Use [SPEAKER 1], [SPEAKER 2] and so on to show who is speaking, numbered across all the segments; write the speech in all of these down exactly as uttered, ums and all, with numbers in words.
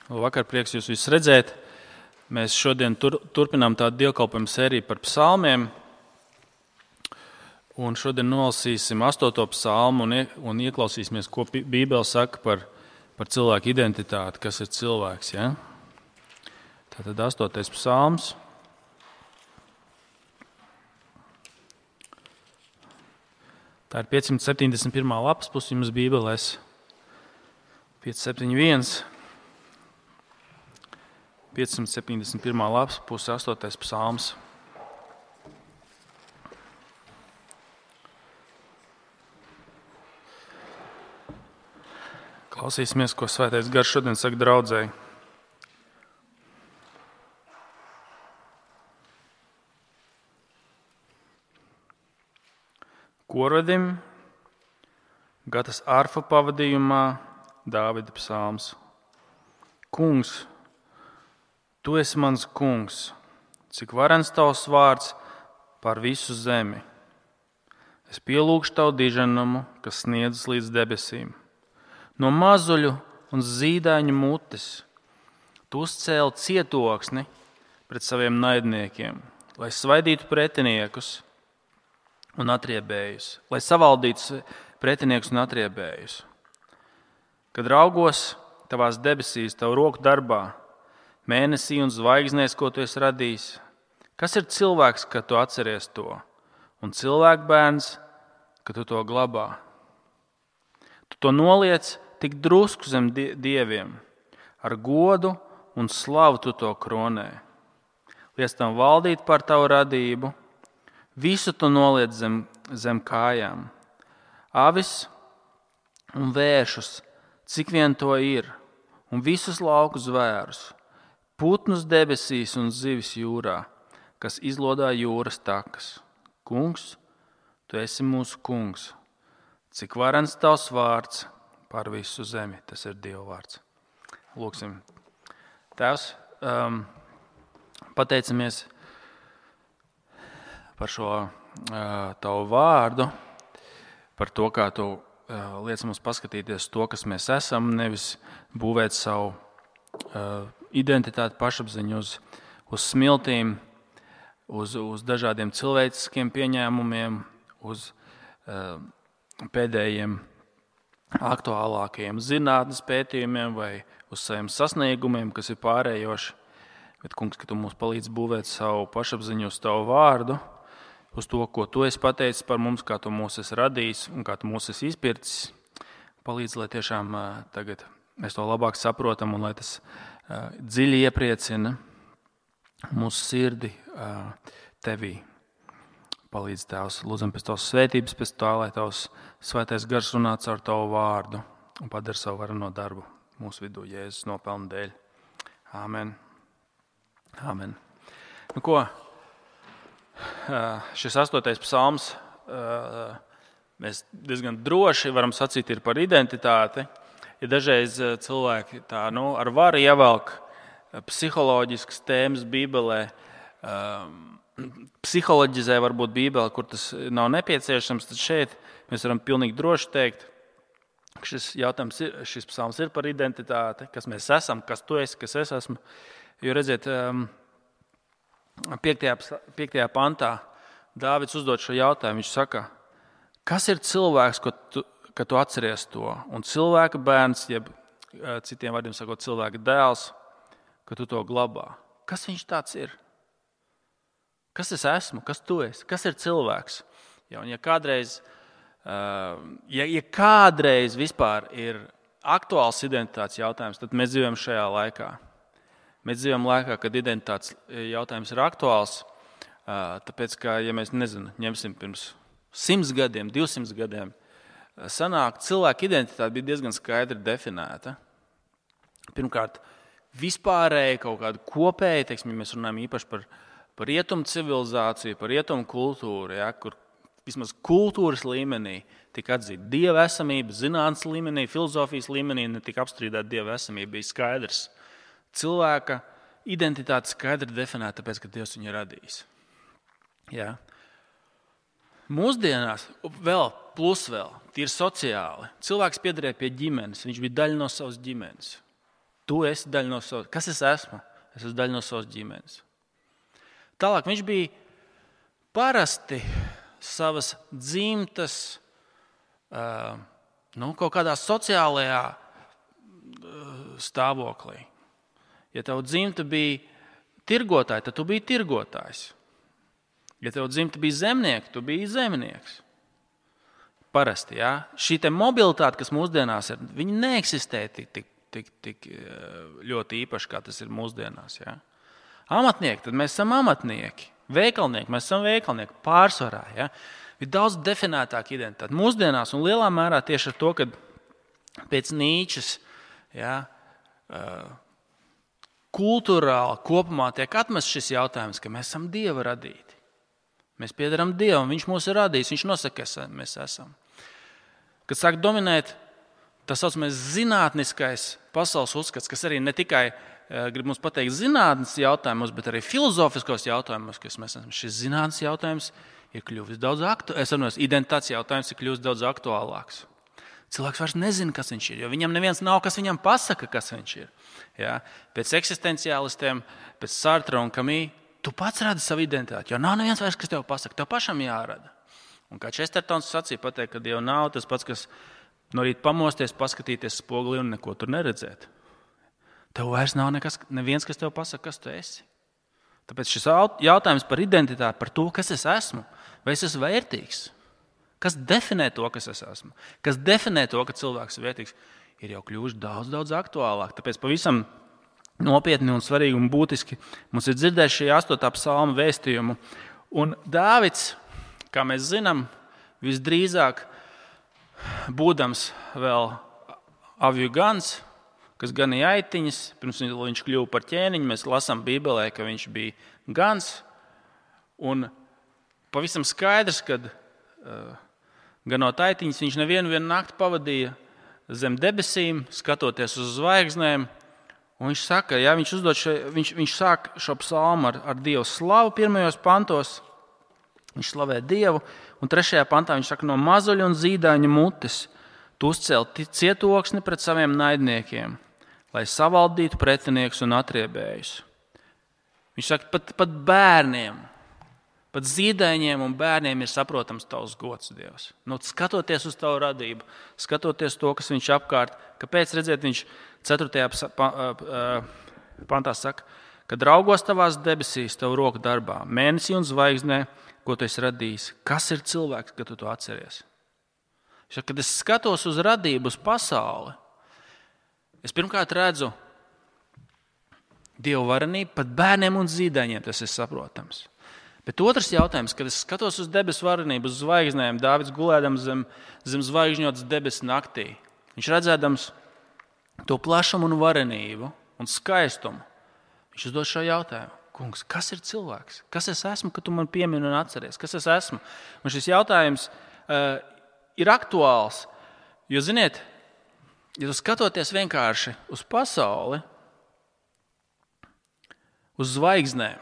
[SPEAKER 1] Vakar prieks jūs visus redzēt. Mēs šodien tur, turpinām tādu dievkalpojumu sēriju par psalmiem. Un šodien nolasīsim astoto psalmu un, un ieklausīsimies, ko Bībele saka par, par cilvēku identitāti, kas ir cilvēks. Ja? Tātad astotais psalms. Tā ir piecsimt septiņdesmit pirmā lapas puse jums Bībelēs. pieci septiņi viens. piecsimt septiņdesmit pirmā lapas puse astotais psalms. Klausīsimies, ko Svētais Gars šodien saka draudzēji. Korvadim, Gatas arfa pavadījumā, Dāvida psalms. Kungs, tu esi mans kungs, cik varens tavs vārds pār visu zemi. Es pielūgšu tavu diženumu, kas sniedzas līdz debesīm. No mazuļu un zīdaiņu mutes tu uzcēli cietoksni pret saviem naidniekiem, lai svaidītu pretiniekus un atriebējus, lai savaldītu pretiniekus un atriebējus. Kad raugos tavās debesīs, tavu roku darbā, mēnesī un zvaigznēs, ko tu esi radījis, kas ir cilvēks, ka tu atceries to, un cilvēku bērns, ka tu to glabā? Tu to noliec tik drusku zem dieviem, ar godu un slavu tu to kronē. Liec tam valdīt par tavu radību, visu tu noliec zem, zem kājām. Avis un vēršus, cik vien to ir, un visus lauku zvērus, putnus debesīs un zivis jūrā, kas izlodā jūras takas. Kungs, tu esi mūsu kungs, cik varens tavs vārds pār visu zemi. Tas ir Dieva vārds. Lūksim. Tēvs, um, pateicamies par šo uh, tavu vārdu, par to, kā tu uh, liec mums paskatīties to, kas mēs esam, nevis būvēt savu uh, identitāti, pašapziņu uz, uz smiltīm, uz, uz dažādiem cilvēciskiem pieņēmumiem, uz uh, pēdējiem aktuālākajiem zinātnes pētījumiem vai uz saviem sasniegumiem, kas ir pārējoši. Bet, kungs, ka tu mums palīdz būvēt savu pašapziņu uz tavu vārdu, uz to, ko tu esi pateicis par mums, kā tu mūs esi radījis un kā tu mūs esi izpircis. Palīdz, lai tiešām uh, tagad mēs to labāk saprotam un lai tas uh, dziļi iepriecina mūsu sirdi uh, tevī. Palīdz, Tēvs, lūdzam pēc tavas svētības, pēc tā, lai tavs Svētais Gars runā caur tavu vārdu un padara savu vareno darbu mūsu vidū Jēzus nopelnu dēļ. Āmen. Āmen. Nu ko, šis astotais psalms, mēs diezgan droši varam sacīt, ir par identitāti. Ja dažreiz cilvēki tā, nu, ar varu ievelk psiholoģiskas tēmas Bībelē, psiholoģizē varbūt Bībeli, kur tas nav nepieciešams, tad šeit mēs varam pilnīgi droši teikt, ka šis jautājums ir, šis psalms ir par identitāti, kas mēs esam, kas tu esi, kas es esmu. Jo redziet, piektajā, piektajā pantā Dāvids uzdod šo jautājumu, viņš saka, kas ir cilvēks, ka tu, ka tu atceries to, un cilvēka bērns, jeb citiem vārdiem sakot, cilvēka dēls, ka tu to glabā. Kas viņš tāds ir? Kas es esmu? Kas tu esi? Kas ir cilvēks? Ja, un ja kādreiz, ja, ja kādreiz vispār ir aktuāls identitātes jautājums, tad mēs dzīvojam šajā laikā. Mēs dzīvojam laikā, kad identitātes jautājums ir aktuāls, tāpēc, ka, ja mēs nezinu, ņemsim pirms simts gadiem, divsimt gadiem, sanāk, cilvēka identitāte bija diezgan skaidri definēta. Pirmkārt, vispārēji kaut kādu kopēju, teiksim, ja mēs runājam īpaši par par rietumu civilizāciju, par rietumu kultūru, ja, kur vismaz kultūras līmenī tika atzīta dieva esamība, zinātnes līmenī, filozofijas līmenī netika apstrīdēta dieva esamība, bija skaidrs. Cilvēka identitāte skaidri definēta, tāpēc, ka Dievs viņu ir radījis. Ja. Mūsdienās vēl plus vēl, tīri sociāli, cilvēks piederēja pie ģimenes, viņš bija daļa no savas ģimenes. Tu esi daļa no savas. Kas es esmu? Es esmu daļa no savas ģimenes. Tālāk viņš bija parasti savas dzimtas, uh, nu, kaut kādā sociālajā uh, stāvoklī. Ja tev dzimta bija tirgotāji, tad tu biji tirgotājs. Ja tev dzimta bija zemnieki, tu biji zemnieks. Parasti, jā. Šī te mobilitāte, kas mūsdienās ir, viņa neeksistē tik, tik, tik, tik ļoti īpaši, kā tas ir mūsdienās. Jā. Amatnieki, tad mēs esam amatnieki. Veikalnieki, mēs esam veikalnieki pārsvarā. Jā. Ir daudz definētāka identitāte. Mūsdienās un lielā mērā tieši ar to, ka pēc Nīčes, jā, kultūrāli kopumā tiek atmests šis jautājums, ka mēs esam Dieva radīti. Mēs piederam Dievam, Viņš mūs ir radījis, Viņš nosaka, ka mēs esam. Kad sāk dominēt tas saucamais zinātniskais pasaules uzskats, kas arī ne tikai grib mums pateikt zinātnes jautājumos, bet arī filozofiskos jautājumos, kas mēs esam. Šis zinātnes jautājums ir kļuvis daudz aktuālāks, es saprotu, identitātes jautājums ir kļuvis daudz aktuālāks. Cilvēks vairs nezina, kas viņš ir, jo viņam neviens nav, kas viņam pasaka, kas viņš ir. Ja? Pēc eksistenciālistiem, pēc Sartra un Camus, tu pats radi savu identitāti, jo nav neviens vairs, kas tev pasaka, tev pašam jārada. Un kā Chestertons sacīja, pateikt, ka Dieva nav tas pats, kas no rīta pamosties, paskatīties spogulī un neko tur neredzēt. Tev vairs nav nekas, neviens, kas tev pasaka, kas tu esi. Tāpēc šis jautājums par identitāti, par to, kas es esmu, vai es esmu vērtīgs, kas definē to, kas es esmu, kas definē to, ka cilvēks ir vērtīgs, ir jau kļuvuši daudz, daudz aktuālāk. Tāpēc pavisam nopietni un svarīgi un būtiski mums ir dzirdēt šī astotā psalma vēstījumu. Un Dāvids, kā mēs zinām, visdrīzāk būdams vēl avju gans, kas ganīja aitiņas, pirms viņš kļuva par ķēniņu, mēs lasām Bībelē, ka viņš bija gans. Un pavisam skaidrs, kad uh, ganot aitiņas, viņš nevienu vienu nakti pavadīja zem debesīm, skatoties uz zvaigznēm. Un viņš saka, ja, viņš, še, viņš, viņš sāk šo psalmu ar, ar Dievu slavu pirmajos pantos. Viņš slavē Dievu. Un trešajā pantā viņš saka, no mazuļa un zīdaiņa mutes tu uzcēli cietoksni pret saviem naidniekiem, lai savaldītu pretinieks un atriebējus. Viņš saka, pat, pat bērniem, pat zīdaiņiem un bērniem ir saprotams tavs gods, Dievs. Nu, skatoties uz tavu radību, skatoties to, kas viņš apkārt, kāpēc, redziet, viņš ceturtajā pantā saka, kad raugos tavās debesīs, tavu roku darbā, mēnesī un zvaigznē, ko tu esi radījis. Kas ir cilvēks, kad tu to atceries? Saka, kad es skatos uz radību, uz pasauli, es pirmkārt redzu Dievu varenību, pat bērniem un zīdaiņiem tas ir saprotams. Bet otrs jautājums, kad es skatos uz debesu varenību, uz zvaigznēm, Dāvids gulēdams zem, zem zvaigžņotas debesu naktī, viņš redzēdams to plašumu un varenību un skaistumu, viņš uzdod šo jautājumu. Kungs, kas ir cilvēks? Kas es esmu, ka tu man piemini un atceries? Kas es esmu? Un šis jautājums uh, ir aktuāls, jo, ziniet, ja tu skatoties vienkārši uz pasauli, uz zvaigznēm,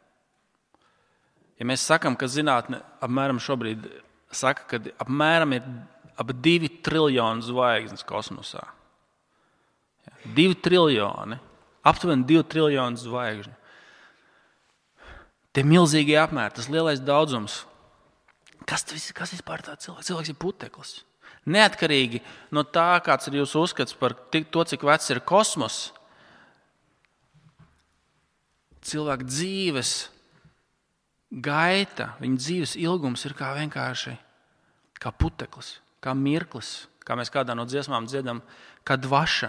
[SPEAKER 1] ja mēs sakam, ka zinātne apmēram šobrīd saka, ka apmēram ir ap divi triljoni zvaigznes kosmosā. Divi triljoni, aptuveni divi triljoni zvaigžņu. Tie milzīgie apmēri, tas lielais daudzums. Kas tas kas vispār tāds cilvēks? Cilvēks ir puteklis. Neatkarīgi no tā, kāds ir jūsu uzskats par to, cik vecs ir kosmos, cilvēka dzīves gaita, viņa dzīves ilgums ir kā vienkārši kā puteklis, kā mirklis, kā mēs kādā no dziesmām dziedam, kā dvaša.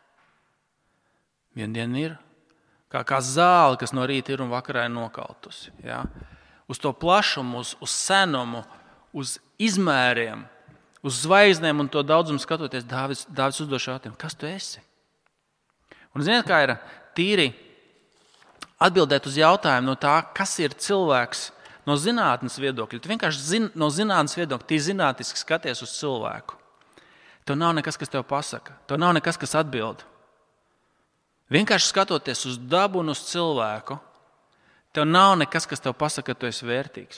[SPEAKER 1] Vien diena ir kā, kā zāle, kas no rīta ir un vakarā ir nokautusi. Ja? Uz to plašumu, uz, uz senumu, uz izmēriem, uz zvaigznēm un to daudzumu skatoties, Dāvids, Dāvids uzdoš jautājumu, kas tu esi? Un ziniet, kā ir tīri atbildēt uz jautājumu no tā, kas ir cilvēks no zinātnes viedokļa. Tu vienkārši zin, no zinātnes viedokļa, tī zinātniski skaties uz cilvēku. Tev nav nekas, kas tev pasaka. Tev nav nekas, kas atbild. Vienkārši skatoties uz dabu un uz cilvēku, tev nav nekas, kas tev pasaka, ka tu esi vērtīgs.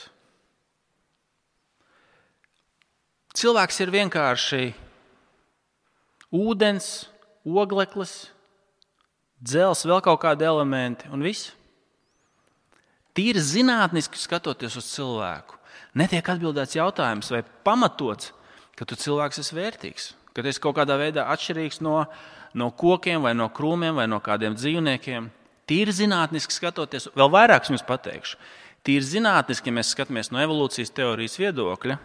[SPEAKER 1] Cilvēks ir vienkārši ūdens, ogleklis, dzels, vēl kaut kādi elementi un viss. Tīri zinātniski skatoties uz cilvēku, netiek atbildēts jautājums vai pamatots, ka tu cilvēks esi vērtīgs, ka tu esi kaut kādā veidā atšķirīgs no, no kokiem vai no krūmiem vai no kādiem dzīvniekiem. Tīri zinātniski skatoties, vēl vairāk jums pateikšu, tīri zinātniski, ja mēs skatāmies no evolūcijas teorijas viedokļa,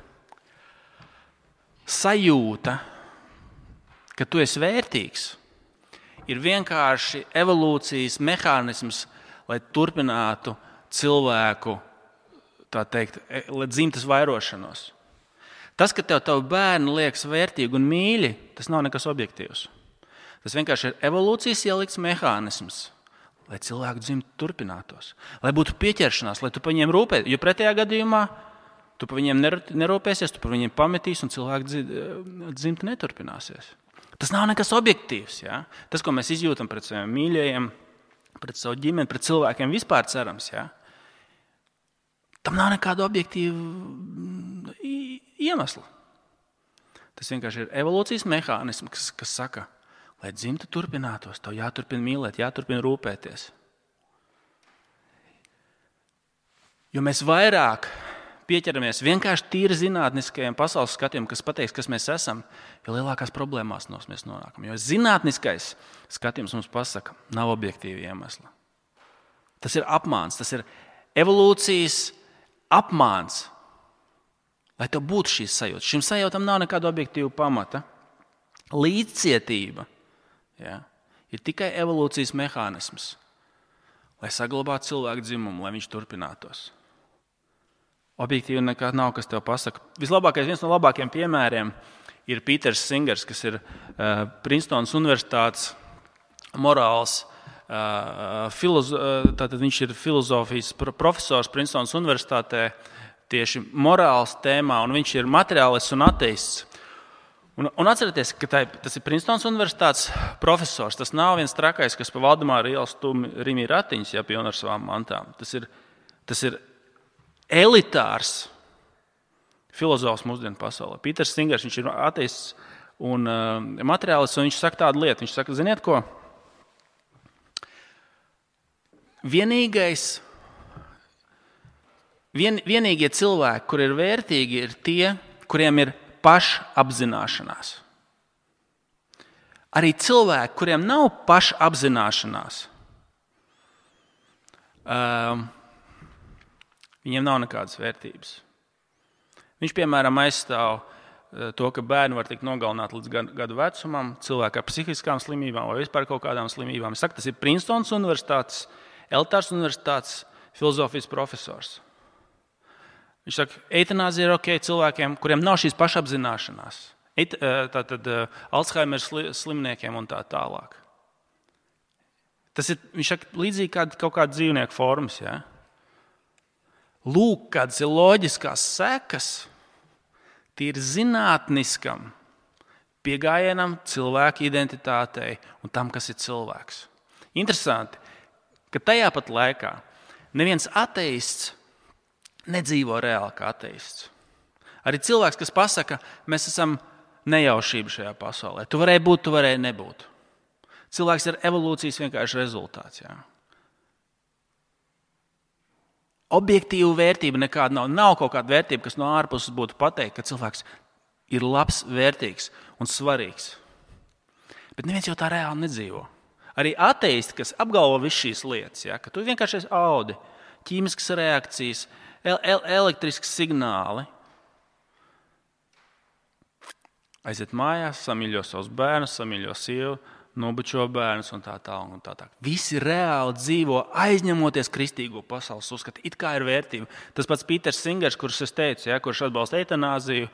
[SPEAKER 1] sajūta, ka tu esi vērtīgs, ir vienkārši evolūcijas mehānisms, lai turpinātu cilvēku, tā teikt, lai dzimtas vairošanos. Tas, ka tev tavu bērnu liekas vērtīgi un mīļi, tas nav nekas objektīvs. Tas vienkārši ir evolūcijas ielikts mehānisms, lai cilvēku dzimta turpinātos, lai būtu pieķeršanās, lai tu par viņiem rūpēs, jo pretējā gadījumā tu par viņiem nerūpēsies, tu par viņiem pametīs un cilvēku dzimta neturpināsies. Tas nav nekas objektīvs. Ja? Tas, ko mēs izjūtam pret saviem mīļajiem, pret savu ģimeni, pret cilvēkiem vispār cerams, ja? Tam nav nekāda objektīva iemesla. Tas vienkārši ir evolūcijas mehānisms, kas, kas saka, lai dzimta turpinātos, tev jāturpina mīlēt, jāturpina rūpēties. Jo mēs vairāk pieķeramies vienkārši tīri zinātniskajiem pasaules skatiem, kas pateiks, kas mēs esam, jo lielākās problēmās mēs nonākam. Jo zinātniskais skatījums mums pasaka, nav objektīvi iemesli. Tas ir apmāns, tas ir evolūcijas apmāns, lai tev būtu šīs sajūtas. Šim sajūtam nav nekāda objektīva pamata. Līdzcietība, ja, ir tikai evolūcijas mehānisms, lai saglabātu cilvēku dzimumu, lai viņš turpinātos. Objektīvi nekā nav, kas tev pasaka. Vislabākais, viens no labākajiem piemēriem ir Pīters Singers, kas ir uh, Princetonas universitātes morāls uh, filozo, uh, tātad viņš ir filozofijas profesors Princetonas universitātē tieši morāls tēmā, un viņš ir materiālists un ateists. Un, un atcerieties, ka tā, tas ir Princetonas universitātes profesors. Tas nav viens trakais, kas pa Valdemāra ielas stumi Rimī ratiņas, ja pilna ar savām mantām. Tas ir, tas ir elitārs filozofs mūsdienu pasaulē. Pīters Singers, viņš ir ateists un uh, materiālists, un viņš saka tādu lietu. Viņš saka, ziniet ko? Vienīgais, vien, vienīgie cilvēki, kur ir vērtīgi, ir tie, kuriem ir pašapzināšanās. Arī cilvēki, kuriem nav pašapzināšanās, um, viņiem nav nekādas vērtības. Viņš, piemēram, aizstāv to, ka bērni var tikt nogalināti līdz gadu vecumam, cilvēki ar psihiskām slimībām vai vispār kaut kādām slimībām. Es saku, tas ir Princetonas universitātes, elitārs universitātes filozofijas profesors. Viņš saka, eitanāzija ir ok cilvēkiem, kuriem nav šīs pašapzināšanās. Tātad Alzheimer slimniekiem un tā tālāk. Tas ir, viņš saka, līdzīgi kā kaut kāda dzīvnieku formas, ja? Lūk, kādas ir loģiskās sekas tīri zinātniskam piegājienam cilvēka identitātei un tam, kas ir cilvēks. Interesanti, ka tajā pat laikā neviens ateists nedzīvo reāli kā ateists. Arī cilvēks, kas pasaka, mēs esam nejaušība šajā pasaulē. Tu varēji būt, tu varēji nebūt. Cilvēks ir evolūcijas vienkārši rezultāts. Jā. Objektīva vērtība nekāda nav. Nav kaut kāda vērtība, kas no ārpuses būtu pateikt, ka cilvēks ir labs, vērtīgs un svarīgs. Bet neviens jau tā reāli nedzīvo. Arī ateisti, kas apgalvo visu šīs lietas, ja, ka tu vienkārši esi audi, ķīmiskas reakcijas, el- el- elektrisks signāli. Aiziet mājās, samīļo savus bērnus, samīļo sievu, nobučo bērnus un tā tālāk un tā tālāk. Visi reāli dzīvo aizņemoties kristīgo pasaules uzskatu. It kā ir vērtība. Tas pats Pīters Singers, kurš es teicu, ja, kurš atbalsta eitanāziju,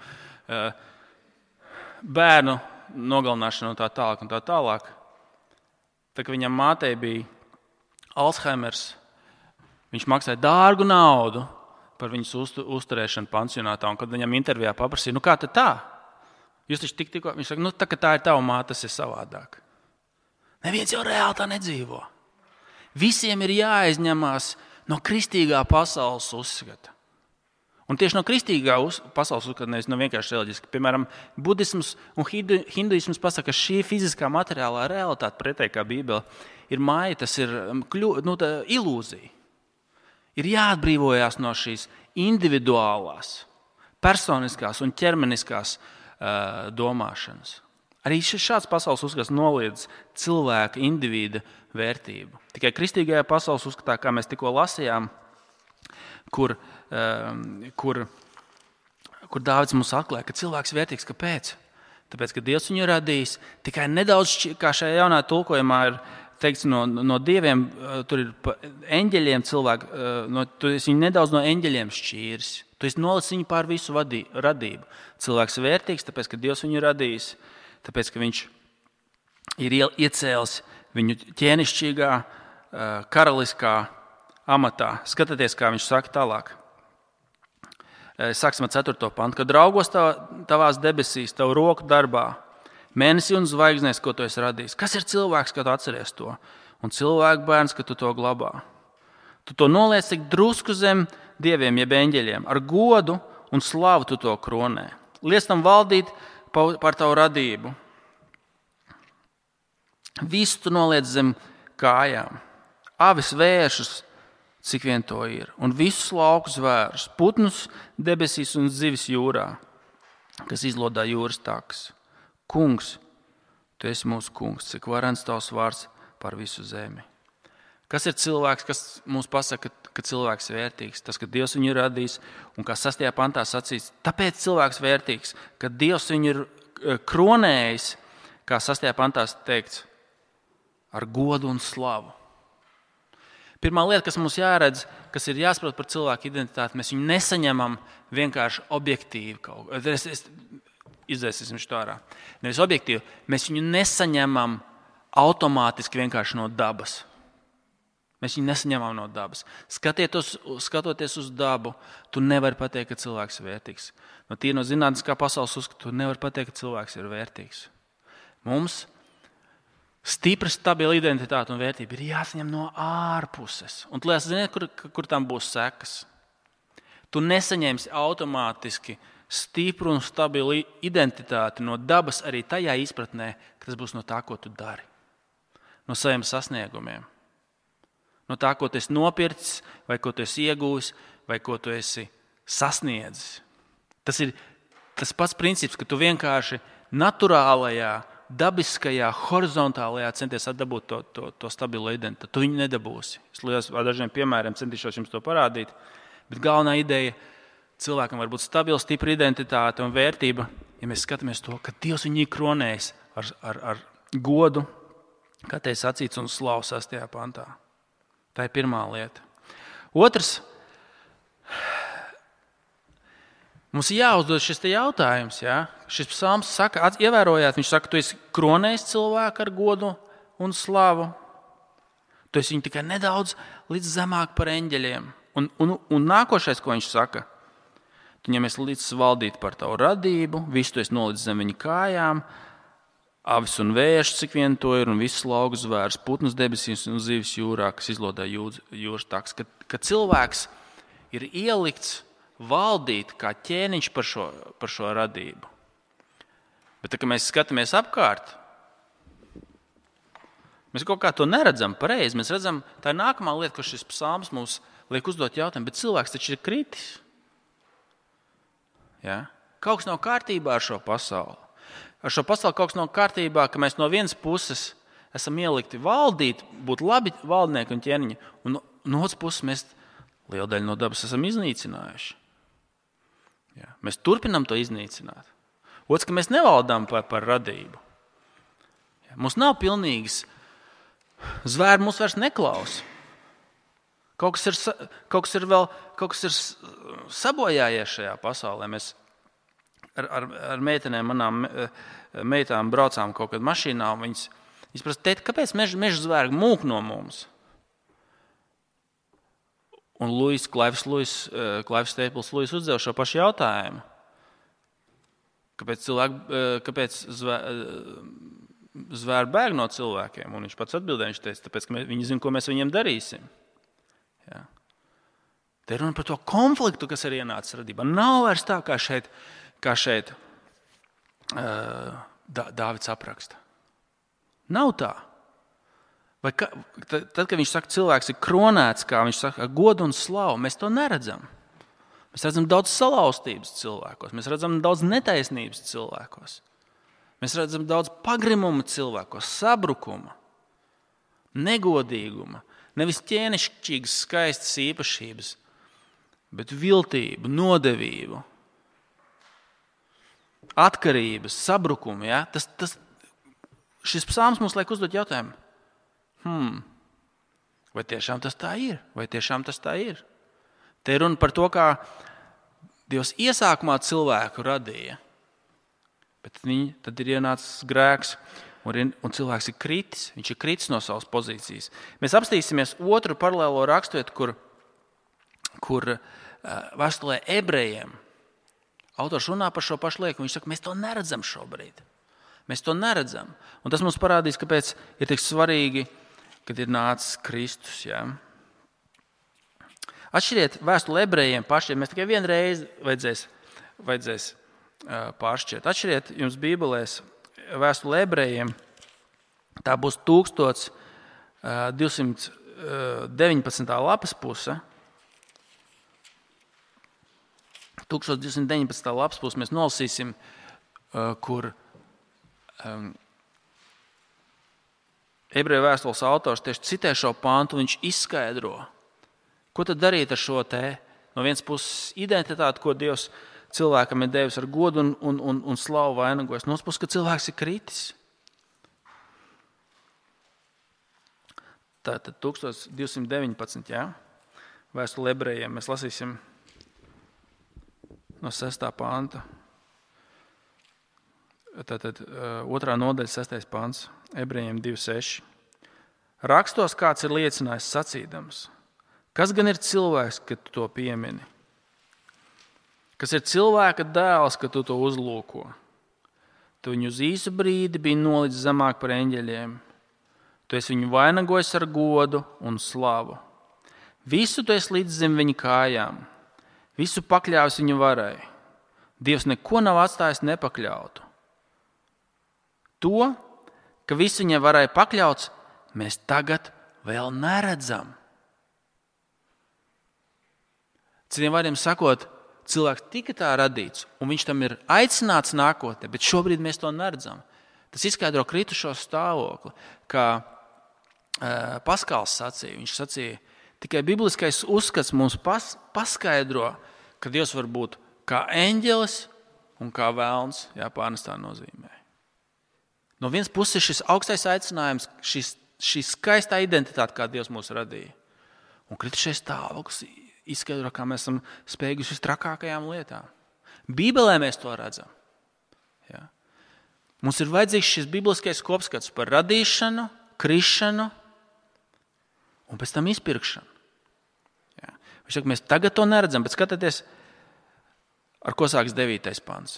[SPEAKER 1] bērnu nogalināšanu un tā tālāk un tā tālāk. Tā, ka viņam mātei bija Alzheimers, viņš maksāja dārgu naudu par viņas uzturēšanu pansionātā, un kad viņam intervijā paprasīja, nu kā tad tā? Jūs taču tik tikko, viņš saka, nu tā, ka tā ir tava māte, tas ir savādāk. Neviens jau reāli tā nedzīvo. Visiem ir jāaizņemās no kristīgā pasaules uzskata. Un tieši no kristīgā uz, pasaules uzskata, nevis no vienkārši reliģiski. Piemēram, budisms un hindu, hinduisms pasaka, ka šī fiziskā materiālā realitāte pretēji kā Bībele ir māja, tas ir kļu, nu, ilūzija. Ir jāatbrīvojās no šīs individuālās, personiskās un ķermeniskās uh, domāšanas. Arī šāds pasaules uzskats noliedz cilvēka individa vērtību. Tikai kristīgajā pasaules uzskatā, kā mēs tikko lasījām, kur, um, kur, kur Dāvids mums atklāja, ka cilvēks vērtīgs. Kāpēc? Tāpēc, ka Dievs viņu radījis tikai nedaudz, kā šajā jaunā tulkojumā ir teikts, no, no dieviem, tur ir pa eņģeļiem cilvēki, no, tu esi viņu nedaudz no eņģeļiem šķīris. Tu esi nolicis viņu pār visu vadī, radību. Cilvēks vērtīgs, tāpēc, ka Dievs viņu radījis, tāpēc, ka viņš ir iecēlis viņu ķēnišķīgā, karaliskā amatā. Skatieties, kā viņš saka tālāk. Sāksim ar ceturto pantu. Kad raugos tavās debesīs, tavu roku darbā, mēnesi un zvaigznēs, ko tu esi radījis. Kas ir cilvēks, kad tu atceries to? Un cilvēku bērns, kad tu to glabā. Tu to noliec tik drusku zem dieviem, jeb eņģeļiem. Ar godu un slavu tu to kronē. Liec tam valdīt par tavu radību. Visu tu noliec zem kājām. Avis vēršus, cik vien to ir. Un visus lauku zvērus, putnus debesīs un zivis jūrā, kas izlodā jūras takas. Kungs, tu esi mūsu kungs, cik varens tavs vārds par visu zemi. Kas ir cilvēks, kas mums pasaka, ka cilvēks ir vērtīgs? Tas, ka Dievs viņu ir radījis, un kā sastajā pantā sacīts, tāpēc cilvēks vērtīgs, ka Dievs viņu ir kronējis, kā sastajā pantā teikts, ar godu un slavu. Pirmā lieta, kas mums jāredz, kas ir jāsaprot par cilvēku identitāti, mēs viņu nesaņemam vienkārši objektīvi kaut ko. Es, es, Izdzēsim šo ārā. Nevis objektīvi, mēs viņu nesaņemam automātiski vienkārši no dabas. Mēs viņu nesaņemam no dabas. Skatietos, skatoties uz dabu, tu nevari pateikt, ka cilvēks ir vērtīgs. No tīri no zinātniskā pasaules uzskata, tu nevari pateikt, ka cilvēks ir vērtīgs. Mums stipra, stabila identitāte un vērtība ir jāsaņem no ārpuses. Un tu liekas, ziniet, kur, kur tam būs sekas. Tu nesaņemsi automātiski stipru un stabilu identitāti no dabas arī tajā izpratnē, ka tas būs no tā, ko tu dari. No saviem sasniegumiem. No tā, ko tu esi nopircis, vai ko tu esi iegūvis, vai ko tu esi sasniedzis. Tas ir tas pats princips, ka tu vienkārši naturālajā, dabiskajā, horizontālajā centies atdabūt to, to, to stabilu identitāti. Tu viņu nedabūsi. Es liekas, ar dažiem piemēriem centīšos jums to parādīt, bet galvenā ideja cilvēkam var būt stabila, stipra identitāte un vērtība, ja mēs skatāmies to, ka Dievs viņu ir kronējis ar, ar, ar godu, kā te ir sacīts, un slavu sastajā pantā. Tā ir pirmā lieta. Otrs, mums ir jāuzdod šis te jautājums. Ja? Šis psalms saka, ievērojāt, viņš saka, tu esi kronējis cilvēku ar godu un slavu. Tu esi viņu tikai nedaudz līdz zemāk par eņģeļiem. Un, un, un nākošais, ko viņš saka, tu viņam esi līdz valdīt par tavu radību, visu tu esi nolicis zem viņa kājām, avis un vērš, cik vien to ir, un visus lauku zvērs, putnus debesīs un zivis jūrā, kas izlodā jūras takas. Kad, kad cilvēks ir ielikts valdīt kā ķēniņš par šo, par šo radību. Bet, kad mēs skatāmies apkārt, mēs kaut kā to neredzam pareizi. Mēs redzam, tā ir nākamā lieta, ko šis psalms mums liek uzdot jautājumu, bet cilvēks taču ir kritis. Ja? Kaut kas nav kārtībā ar šo pasauli. Ar šo pasauli kaut kas nav kārtībā, ka mēs no vienas puses esam ielikti valdīt, būt labi valdnieki un ķēniņi, un no, no otras puses mēs lielu daļu no dabas esam iznīcinājuši. Ja? Mēs turpinam to iznīcināt. Otrs, ka mēs nevaldām par, par radību. Ja? Mums nav pilnīgas zvēri, mūs vairs neklausa. Kaut kas ir, kaut kas ir vēl kaut kas ir sabojājies šajā pasaulē. Mēs ar, ar, ar meitenēm, manām meitām braucām kaut kad mašīnā, un viņas, viņas prasa, tēt, kāpēc meža, meža zvēri mūk no mums? Un Luis, Klaivs, Luis, Klaivs Stēpils Luis uzdeva šo pašu jautājumu. Kāpēc, cilvēki, kāpēc zvēri, zvēri bēg no cilvēkiem? Un viņš pats atbildēja, viņš teica, tāpēc, ka viņi zina, ko mēs viņiem darīsim. Ja. Te ir runa par to konfliktu, kas ir ienācis radībā. Nav vairs tā, kā šeit, kā šeit uh, Dā, Dāvids apraksta. Nav tā. Vai ka, tad, tad, kad viņš saka, cilvēks ir kronēts, kā viņš saka, godu un slavu, mēs to neredzam. Mēs redzam daudz salauztības cilvēkos, mēs redzam daudz netaisnības cilvēkos. Mēs redzam daudz pagrimuma cilvēkos, sabrukuma, negodīguma, nevis ķēnišķīgas skaistas īpašības, bet viltību, nodevību, atkarības, sabrukumu. Ja? Tas, tas, šis psalms mums liek uzdot jautājumu. Hmm, vai tiešām tas tā ir? Vai tiešām tas tā ir? Te ir runa par to, kā Dievs iesākumā cilvēku radīja, bet viņi, tad ir ienācis grēks un, un cilvēks ir kritis. Viņš ir kritis no savas pozīcijas. Mēs apstīsimies otru paralēlo raksturvietu, kur, kur uh, vēstulē ebrejiem autors runā par šo pašu lietu. Viņš saka, mēs to neredzam šobrīd. Mēs to neredzam. Un tas mums parādīs, kāpēc ir tik svarīgi, kad ir nācis Kristus. Ja? Atšķiriet vēstuli ebrejiem pašiem. Mēs tikai vienreiz vajadzēs, vajadzēs uh, pāršķiet. Atšķiriet jums bībelēs vēstuli ebrejiem. Tā būs tūkstoš divsimt deviņpadsmitā lapas puse. tūkstoš divsimt deviņpadsmitā lapas puse mēs nolasīsim, uh, kur um, ebreju vēstules autors tieši citē šo pantu, viņš izskaidro, ko tad darīt ar šo te, no vienas puses identitāti, ko Dievs cilvēkam ir devis ar godu un, un, un, un slavu vainagojas, no otras puses, ka cilvēks ir kritis. Tātad tūkstoš divsimt deviņpadsmit, jā, vēstule ebrejiem, mēs lasīsim no sestā panta. Tātad otrā nodaļa, sestais pants, ebrejiem divi seši. Rakstos kāds ir liecinājis sacīdams. Kas gan ir cilvēks, kad tu to piemini? Kas ir cilvēka dēls, kad tu to uzlūko? Tu viņu uz īsu brīdi biji nolicis zemāk par eņģeļiem. Tu esi viņu vainagojis ar godu un slavu. Visu tu esi līdz zem viņa kājām. Visu pakļāvis viņa varai. Dievs neko nav atstājis nepakļautu. To, ka visu viņa varai pakļauts, mēs tagad vēl neredzam. Citiem vārdiem sakot, cilvēks tika tā radīts, un viņš tam ir aicināts nākotnē, bet šobrīd mēs to neredzam. Tas izskaidro kritušo stāvokli, kā uh, Paskals sacīja. Viņš sacīja, tikai bibliskais uzskats mums pas, paskaidro, ka Dievs var būt kā eņģelis un kā velns, jā, pārnestā nozīmē. No vienas puses šis augstais aicinājums, šis, šī skaistā identitāte, kā Dievs mūs radīja. Un kritušais stāvoklis izskaidro, kā mēs esam spējīgi uz trakākajām lietām. Bībelē mēs to redzam. Jā. Mums ir vajadzīgs šis bibliskais kopskats par radīšanu, krišanu un pēc tam izpirkšanu. Jā. Viņš saka, mēs tagad to neredzam, bet skatieties, ar ko sāks devītais pants.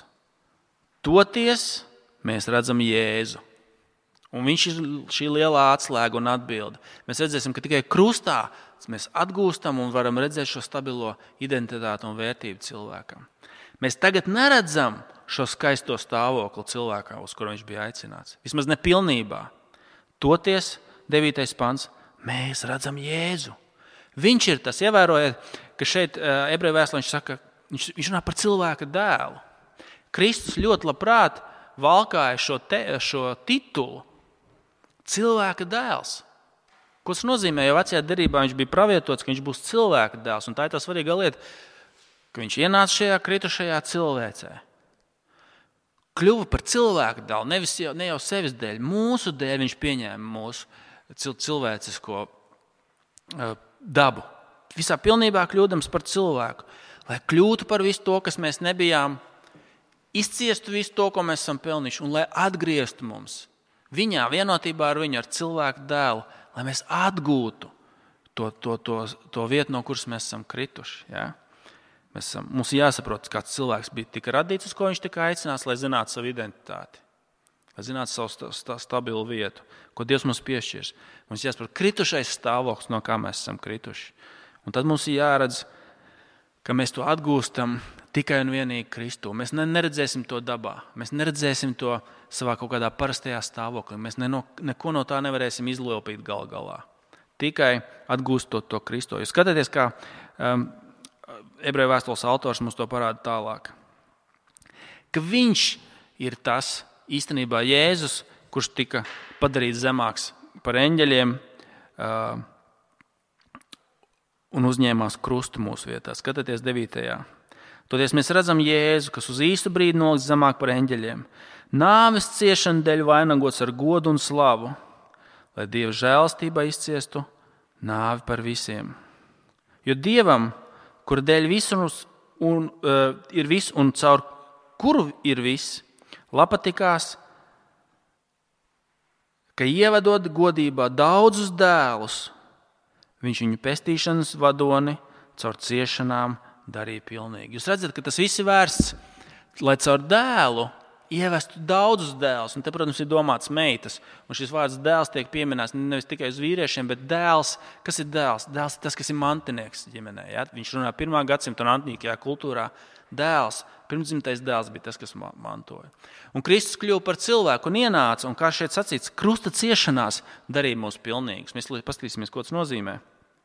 [SPEAKER 1] Toties mēs redzam Jēzu. Un viņš ir šī lielā atslēga un atbilde. Mēs redzēsim, ka tikai krustā mēs atgūstam un varam redzēt šo stabilo identitāti un vērtību cilvēkam. Mēs tagad neredzam šo skaisto stāvokli cilvēkā, uz kuru viņš bija aicināts. Vismaz nepilnībā. Toties, devītais pants, mēs redzam Jēzu. Viņš ir tas, ievērojiet, ka šeit ebreju vēstulē viņš saka, viņš, viņš runā par cilvēka dēlu. Kristus ļoti labprāt valkāja šo, te, šo titulu cilvēka dēls. Ko tas nozīmē? Jo vecajā derībā viņš bija pravietots, ka viņš būs cilvēka dēls. Un tā ir tā svarīga lieta, ka viņš ienāca šajā kritušajā cilvēcē. Kļuva par cilvēka dēlu, nevis jau, ne jau sevis dēļ. Mūsu dēļ viņš pieņēma mūsu cilvēcisko uh, dabu. Visā pilnībā kļūdams par cilvēku. Lai kļūtu par visu to, kas mēs nebijām, izciestu visu to, ko mēs esam pelnījuši, un lai atgrieztu mums viņā, vienotībā ar viņu, ar cilvēku dēlu, lai mēs atgūtu to, to, to, to vietu, no kuras mēs esam krituši. Ja? Mēs esam, mums jāsaprot, kāds cilvēks bija tika radīts, uz ko viņš tika aicināts, lai zinātu savu identitāti, lai zinātu savu sta, sta, stabilu vietu, ko Dievs mums piešķirs. Mums jāsaprot kritušais stāvoklis, no kā mēs esam krituši. Un tad mums ir jāredz, ka mēs to atgūstam tikai un vienīgi Kristū. Mēs neredzēsim to dabā, mēs neredzēsim to savā kaut kādā parastajā stāvoklī. Mēs ne no, neko no tā nevarēsim izlopīt gal galā. Tikai atgūstot to Kristo. Jūs skatieties, kā um, ebreju vēstules autors mums to parāda tālāk. Ka viņš ir tas, īstenībā Jēzus, kurš tika padarīts zemāks par eņģeļiem uh, un uzņēmās krustu mūsu vietā. Skatieties devītajā. Toties mēs redzam Jēzu, kas uz īstu brīdi noliks zemāk par eņģeļiem. Nāves ciešana dēļ vainagots ar godu un slavu, lai Dieva žēlastībā izciestu nāvi par visiem. Jo Dievam, kura dēļ visu un, uh, ir viss un caur kuru ir viss, patikās, ka ievedot godībā daudzus dēlus, viņš viņu pestīšanas vadoni caur ciešanām darīja pilnīgi. Jūs redzat, ka tas viss ir vērsts, lai caur dēlu ievestu daudzus dēlus. Un te, protams, ir domāts meitas. Un šis vārds dēls tiek pieminēts nevis tikai uz vīriešiem, bet dēls. Kas ir dēls? Dēls ir tas, kas ir mantinieks ģimenē. Ja? Viņš runā pirmā gadsimta un antīkajā kultūrā. Dēls, pirmsdzimtais dēls bija tas, kas mantoja. Un Kristus kļuva par cilvēku un ienāca, un kā šeit sacīts, krusta ciešanās darīja mūs pilnīgus. Mēs paskatīsimies, ko tas nozīmē.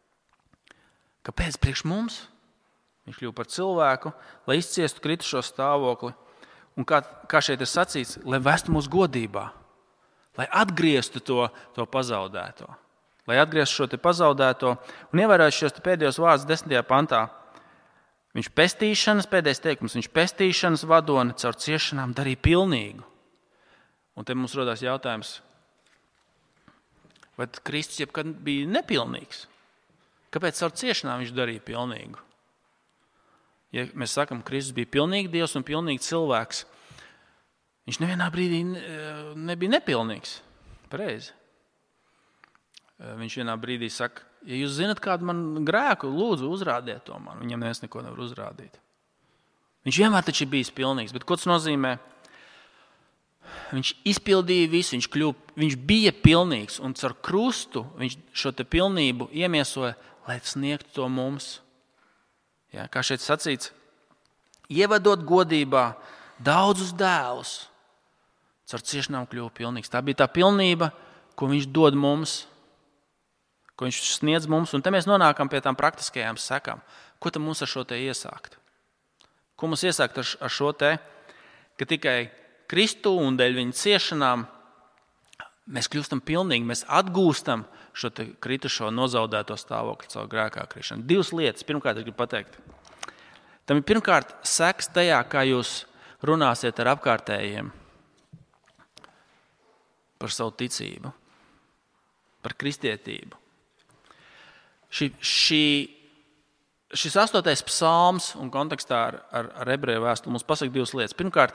[SPEAKER 1] Kāpēc priekš mums? Viņš kļuva par cilvēku, lai izciestu kritušo stāvokli. Un kā, kā šeit ir sacīts, lai vestu mūs godībā, lai atgrieztu to, to pazaudēto. Lai atgrieztu šo te pazaudēto. Un ievērojot šos te pēdējos vārdus desmitajā pantā, viņš pestīšanas, pēdējais teikums, viņš pestīšanas vadoni caur ciešanām darīja pilnīgu. Un te mums rodās jautājums, vai Kristus jebkad bija nepilnīgs? Kāpēc caur ciešanām viņš darīja pilnīgu? Ja mēs sakam, ka Kristus bija pilnīgi Dievs un pilnīgi cilvēks, viņš nevienā brīdī nebija nepilnīgs. Pareizi. Viņš vienā brīdī saka, ja jūs zinat kādu man grēku, lūdzu, uzrādiet to man. Viņam neviens neko nevar uzrādīt. Viņš vienmēr taču ir bijis pilnīgs, bet ko tas nozīmē? Viņš izpildīja visu, viņš, kļuva, viņš bija pilnīgs un caur krustu viņš šo te pilnību iemiesoja, lai sniegtu to mums. Ja, kā šeit sacīts, ievedot godībā daudzus dēlus, caur ciešanām kļuva pilnīgs. Tā bija tā pilnība, ko viņš dod mums, ko viņš sniedz mums, un te mēs nonākam pie tām praktiskajām sekām. Ko tad mums ar šo te iesākt? Ko mums iesākt ar šo te, ka tikai Kristu un dēļ viņa ciešanām mēs kļūstam pilnīgi, mēs atgūstam šo te kritušo nozaudēto stāvokli caur grēkā krišanu. Divas lietas. Pirmkārt, es gribu pateikt. Tam ir pirmkārt seks tajā, kā jūs runāsiet ar apkārtējiem par savu ticību, par kristietību. Ši, šī, šis astotais psalms un kontekstā ar, ar, ar ebreju vēstuli mums pasaka divas lietas. Pirmkārt,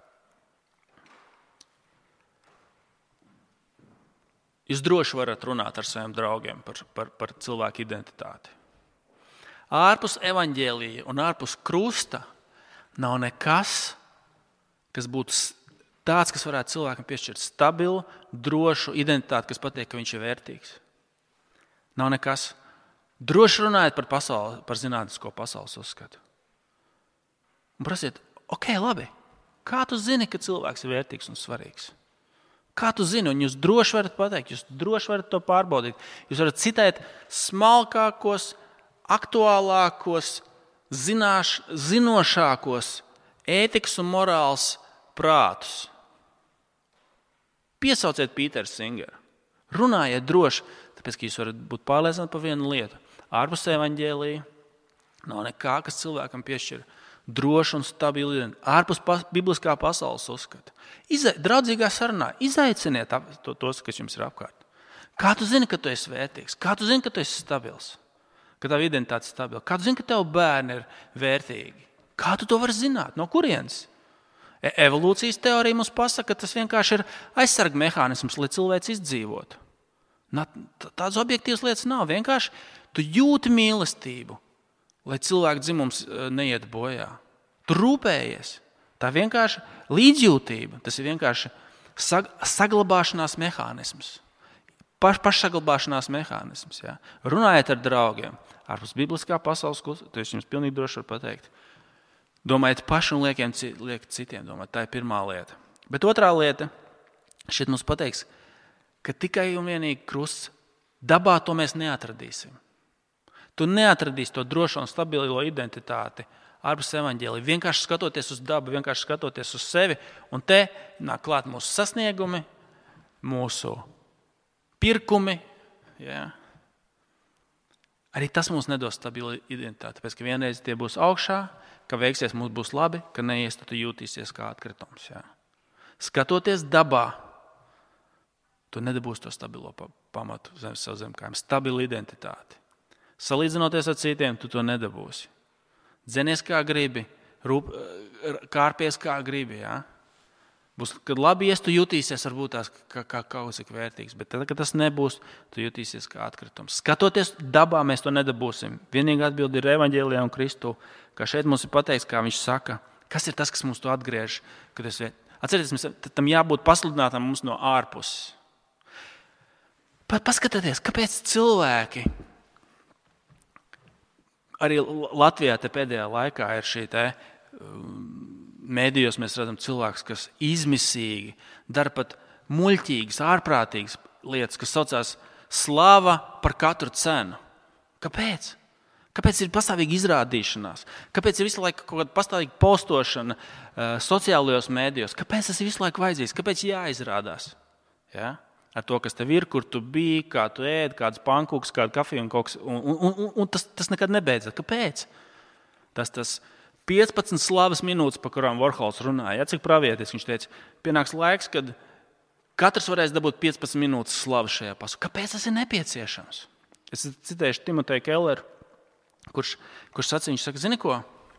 [SPEAKER 1] jūs droši varat runāt ar saviem draugiem par, par, par cilvēku identitāti. Ārpus evaņģēlija un ārpus krusta nav nekas, kas būtu tāds, kas varētu cilvēkam piešķirt stabilu, drošu identitāti, kas pateikt, ka viņš ir vērtīgs. Nav nekas. Droši runājiet par, pasauli, par zinātnisko pasaules uzskatu. Un prasiet, ok, labi, kā tu zini, ka cilvēks ir vērtīgs un svarīgs? Kā tu zini, un jūs droši varat pateikt, jūs droši varat to pārbaudīt. Jūs varat citēt smalkākos, aktuālākos, zināš, zinošākos ētikas un morāls prātus. Piesauciet Pīteru Singeru. Runājiet droši, tāpēc, ka jūs varat būt pārliecināti par vienu lietu. Ārpus evaņģēlija nav nekā, kas cilvēkam piešķir droši un stabili identitāti. Ārpus pas, bibliskā pasaules uzskata. Izai, draudzīgā sarunā izaiciniet to, tos, kas jums ir apkārt. Kā tu zini, ka tu esi vērtīgs? Kā tu zini, ka tu esi stabils? Ka tava identitāte ir stabila? Kā tu zini, ka tev bērni ir vērtīgi? Kā tu to vari zināt? No kurienes? E- evolūcijas teorija mums pasaka, ka tas vienkārši ir aizsarga mehānisms, lai cilvēks izdzīvotu. Tādas objektīvas lietas nav. Vienkārši tu jūti mīlestību, lai cilvēku dzimums neiet bojā. Tu rūpējies. Tā vienkārši līdzjūtība. Tas ir vienkārši sag- saglabāšanās mehānisms. Paš, pašsaglabāšanās mehānisms. Jā. Runājiet ar draugiem. Ārpus bibliskā pasaules, to es jums pilnīgi droši varu pateikt. Domājiet paši un liekiem, liek citiem domāt. Tā ir pirmā lieta. Bet otrā lieta, šeit mums pateiks, ka tikai un vienīgi krusts, dabā to mēs neatradīsim. Tu neatradīsi to drošo un stabilo identitāti ārpus evaņģēlija. Vienkārši skatoties uz dabu, vienkārši skatoties uz sevi, un te nāk klāt mūsu sasniegumi, mūsu pirkumi. Ja? Arī tas mums nedos stabilu identitāti, tāpēc, ka vienreiz tie būs augšā, ka veiksies mums būs labi, ka neies, tad tu jūtīsies kā atkritums. Ja? Skatoties dabā, tu nedabūsi to stabilo pamatu zem savu zemkājiem, stabilu identitāti. Salīdzinoties ar citiem, tu to nedabūsi. Dzenies kā gribi, rūp, kārpies kā gribi. Ja? Būs, kad labi ies, tu jutīsies varbūt tās kā, kā kaut cik vērtīgs, bet tad, kad tas nebūs, tu jutīsies kā atkritums. Skatoties dabā, mēs to nedabūsim. Vienīgā atbilde ir evaņģēlijā un Kristū, kā šeit mums ir pateikts, kā viņš saka, kas ir tas, kas mums to atgriež. Kad es, atcerieties, tam jābūt pasludinātam mums no ārpuses. Paskatieties, kāpēc cilvēki arī Latvijā te pēdējā laikā ir šī te mēdījos mēs redzam cilvēkus, kas izmisīgi dara pat muļķīgas, ārprātīgas lietas, kas saucās slava par katru cenu. Kāpēc? Kāpēc ir pastāvīga izrādīšanās? Kāpēc ir visu laiku kaut kāda pastāvīga postošana uh, sociālajos mēdījos? Kāpēc tas ir visu laiku vajadzīgs? Kāpēc jāizrādās? Ja? Ar to, kas tev ir, kur tu biji, kā tu ēdi, kādas pankūkas, kādu kafiju un kaut kas. Un, un, un, un tas, tas nekad nebeidzas. Kāpēc? Tas tas piecpadsmit slavas minūtes, par kurām Warhols runāja. Ja, cik pravietis viņš teica, pienāks laiks, kad katrs varēs dabūt piecpadsmit minūtes slavu šajā pasaulē. Kāpēc tas ir nepieciešams? Es citēšu Timoteju Kelleru, kurš, kurš sacīja, viņš saka, zini ko?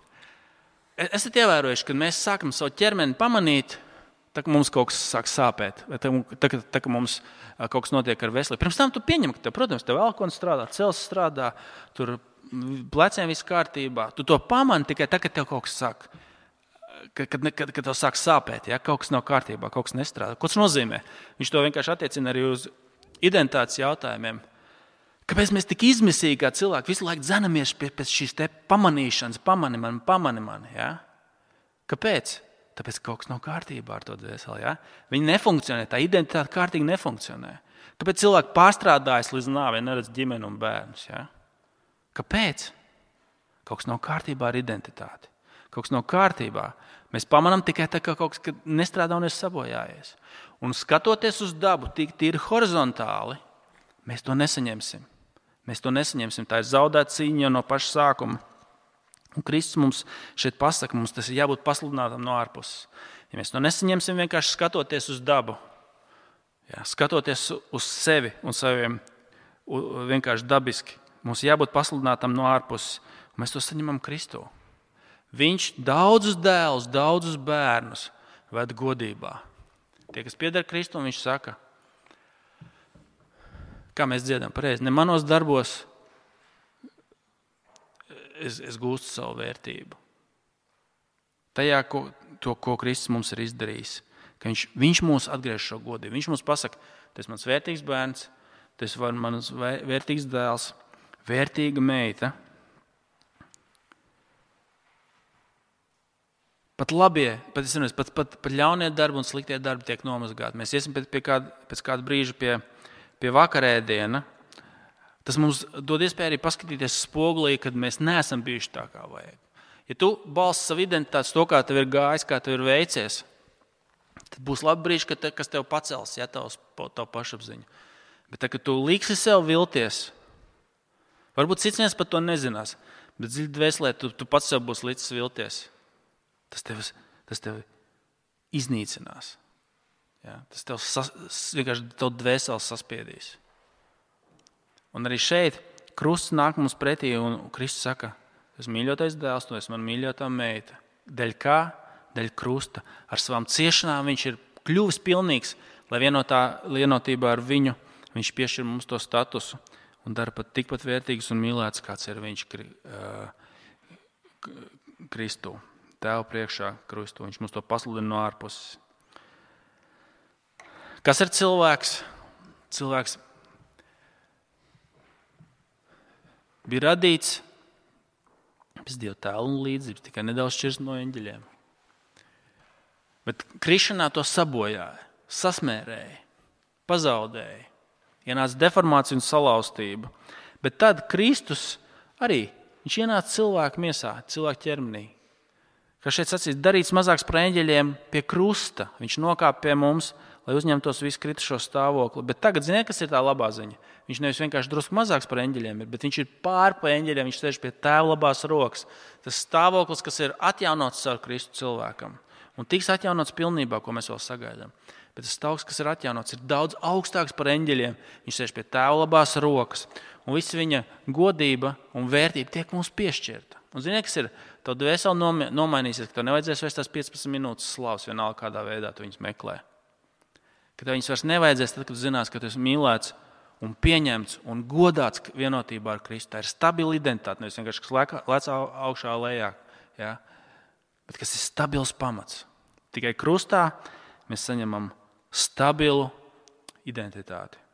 [SPEAKER 1] Esat ievērojuši, kad mēs sākam savu ķermeni pamanīt, tā kā mums kaut kas sāk sāpēt, vai tā, tā, tā kā mums kaut kas notiek ar veselību. Pirms tam tu pieņem, ka, tev, protams, tev elkons strādā, cels strādā, tur pleciem viss kārtībā. Tu to pamani tikai tā, kad tev kaut kas sāk, kad, kad, kad, kad tev sāk sāpēt, ja? Kaut kas nav kārtībā, kaut kas nestrādā. Ko tas nozīmē? Viņš to vienkārši attiecina arī uz identitātes jautājumiem. Kāpēc mēs tik izmisīgi kā cilvēki visu laiku dzenamies pēc šīs te pamanīšanas, pamani mani, pamani mani, ja? Kāpēc? Tāpēc, ka kaut kas nav kārtībā ar to dvēseli. Ja? Viņi nefunkcionē, tā identitāte kārtīgi nefunkcionē. Kāpēc cilvēki pārstrādājas līdz nāvei, neredz ģimeni un bērnus? Ja? Kāpēc? Kaut kas nav kārtībā ar identitāti. Kaut kas nav kārtībā. Mēs pamanām tikai tā, ka kaut kas nestrādā un ir sabojājies. Un skatoties uz dabu, tik tīri horizontāli, mēs to nesaņemsim. Mēs to nesaņemsim. Tā ir zaudēta cīņa no paša sākuma. Un Kristus mums šeit pasaka, mums tas ir jābūt pasludinātam no ārpuses. Ja mēs to nesaņemsim vienkārši skatoties uz dabu, jā, skatoties uz sevi un saviem vienkārši dabiski, mums jābūt pasludinātam no ārpuses, un mēs to saņemam Kristū. Viņš daudzus dēlus, daudzus bērnus ved godībā. Tie, kas pieder Kristu, viņš saka, kā mēs dziedam pareizi, ne manos darbos, Es, es gūstu savu vērtību. Tajā, ko, to, ko Kristus mums ir izdarījis, ka viņš, viņš mūs atgriež šo godību. Viņš mums pasaka, tas ir mans vērtīgs bērns, tas ir mans vērtīgs dēls, vērtīga meita. Pat labie, pat, es nezinu, pat, pat, pat ļaunie darbi un sliktie darbi tiek nomazgāti. Mēs iesim pie, pie kāda, pēc kāda brīža pie, pie vakarēdiena. Tas mums dod iespēju arī paskatīties spogulī, kad mēs neesam bijuši tā, kā vajag. Ja tu balsti savu identitāti to, kā tev ir gājis, kā tev ir veicies, tad būs labi brīži, ka te, kas tev pacels, ja tavs, tavu pašapziņu. Bet tā, kad tu liksi sev vilties, varbūt cits viens pat to nezinās, bet dziļi dvēselē tu, tu pats sev būs licis vilties. Tas tev, tas tev iznīcinās. Ja? Tas tev sas, vienkārši tev dvēseles saspiedīs. Un arī šeit krusts nāk mums pretī, un Kristus saka, es mīļotais dēls, tu esi man mīļotā meita. Dēļ kā? Dēļ krusta. Ar savām ciešanām viņš ir kļuvis pilnīgs, lai vienotā, vienotībā ar viņu viņš piešķir mums to statusu un dara pat tikpat vērtīgs un mīlēts, kāds ir viņš Kristū. Tēva priekšā Kristu. Viņš mums to pasludina no ārpuses. Kas ir cilvēks? Cilvēks bija radīts Pēc Dieva tēla un līdzības, tikai nedaudz šķirs no eņģeļiem. Bet krišanā to sabojāja, sasmērēja, pazaudēja. Ienāca deformācija un salauztība. Bet tad Kristus arī, viņš ienāca cilvēku miesā, cilvēku ķermenī. Kā šeit sacīs, darīts mazāks par eņģeļiem pie krusta. Viņš nokāpa pie mums, lai uzņemtos visu kritušo stāvokli. Bet tagad, ziniet, kas ir tā labā ziņa? Viņš nevis vienkārši drusku mazāks par eņģeļiem, bet viņš ir pār pa eņģeļiem, viņš sēž pie tēva labās rokas. Tas stāvoklis, kas ir atjaunots caur Kristu cilvēkam. Un tiks atjaunots pilnībā, ko mēs vēl sagaidām. Bet tas stāvoklis, kas ir atjaunots, ir daudz augstāks par eņģeļiem. Viņš sēž pie tēva labās rokas. Un viss viņa godība un vērtība tiek mums piešķirta. Un ziniet, kas ir? Tev dvēseli nomainīsies, ka tev nevajadzēs vairs tās piecpadsmit minūtes slavas, vienalga kādā veidā tu viņus meklē. Ka tev viņus vairs nevajadzēs, tad, kad tu zinās, ka tu esi mīlēts un pieņemts un godāts vienotībā ar Kristu. Tā ir stabila identitāte, nevis vienkārši, kas lec augšā lejā, ja? Bet kas ir stabils pamats. Tikai krustā mēs saņemam stabilu identitāti.